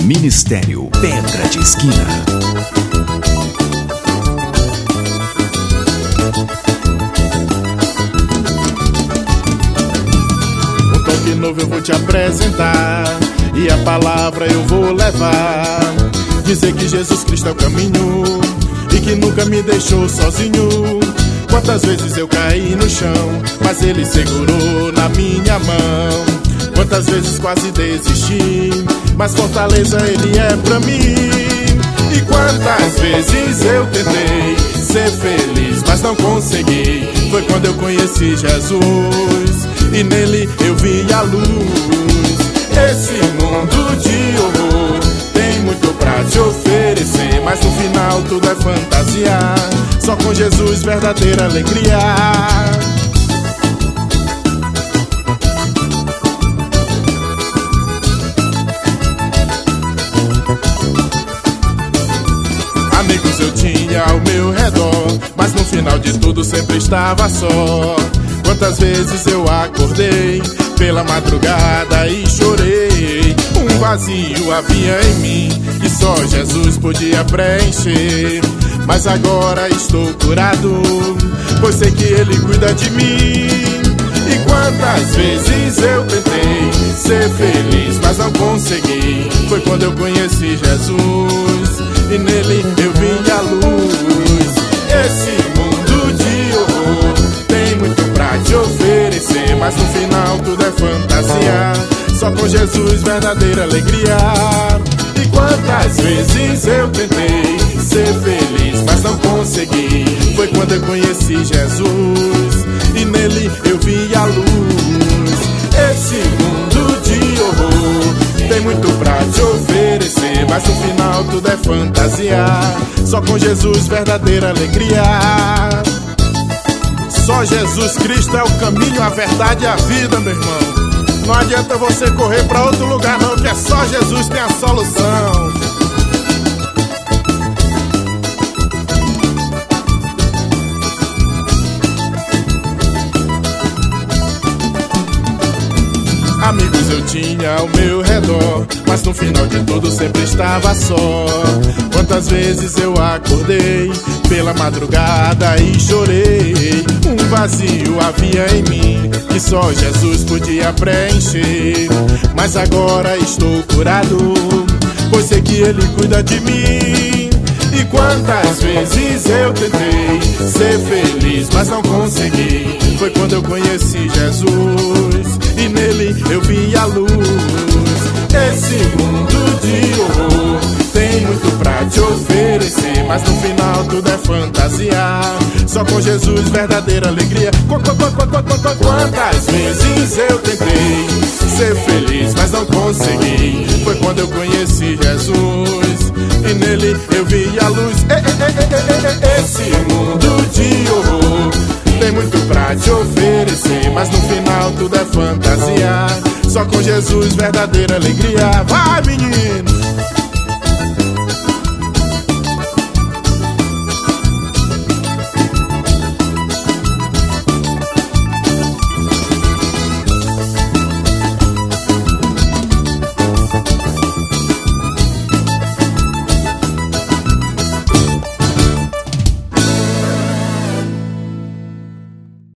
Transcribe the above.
Ministério Pedra de Esquina. Um toque novo eu vou te apresentar, e a palavra eu vou levar. Dizer que Jesus Cristo é o caminho e que nunca me deixou sozinho. Quantas vezes eu caí no chão, mas Ele segurou na minha mão. Quantas vezes quase desisti, mas fortaleza Ele é pra mim. E quantas vezes eu tentei ser feliz, mas não consegui. Foi quando eu conheci Jesus e nele eu vi a luz. Esse mundo de horror tem muito pra te oferecer, mas no final tudo é fantasia. Só com Jesus verdadeira alegria. Amigos eu tinha ao meu redor, mas no final de tudo sempre estava só. Quantas vezes eu acordei pela madrugada e chorei. Um vazio havia em mim que só Jesus podia preencher. Mas agora estou curado, pois sei que Ele cuida de mim. E quantas vezes eu tentei ser feliz, mas não consegui. Foi quando eu conheci Jesus e nele eu vi a luz. Esse mundo de horror tem muito pra te oferecer, mas no final tudo é fantasia. Só com Jesus verdadeira alegria. E quantas vezes eu tentei ser feliz, mas não consegui. Foi quando eu conheci Jesus e nele eu vi a luz. Esse mundo de horror tem muito pra te oferecer, mas no final tudo é fantasia. Só com Jesus verdadeira alegria. Só Jesus Cristo é o caminho, a verdade e a vida, meu irmão. Não adianta você correr pra outro lugar não, que é só Jesus tem a solução. Amigos eu tinha ao meu redor, mas no final de tudo sempre estava só. Quantas vezes eu acordei pela madrugada e chorei. Um vazio havia em mim que só Jesus podia preencher. Mas agora estou curado, pois sei que Ele cuida de mim. E quantas vezes eu tentei ser feliz, mas não consegui. Foi quando eu conheci Jesus e nele eu vi a luz. Esse mundo de horror tem muito pra te oferecer, mas no final tudo é fantasia. Só com Jesus verdadeira alegria. Quantas vezes eu tentei ser feliz, mas não consegui. Foi quando eu conheci Jesus e nele eu vi a luz. Esse mundo de horror tem muito pra te oferecer, mas no final tudo é fantasia. Só com Jesus verdadeira alegria. Vai, menino!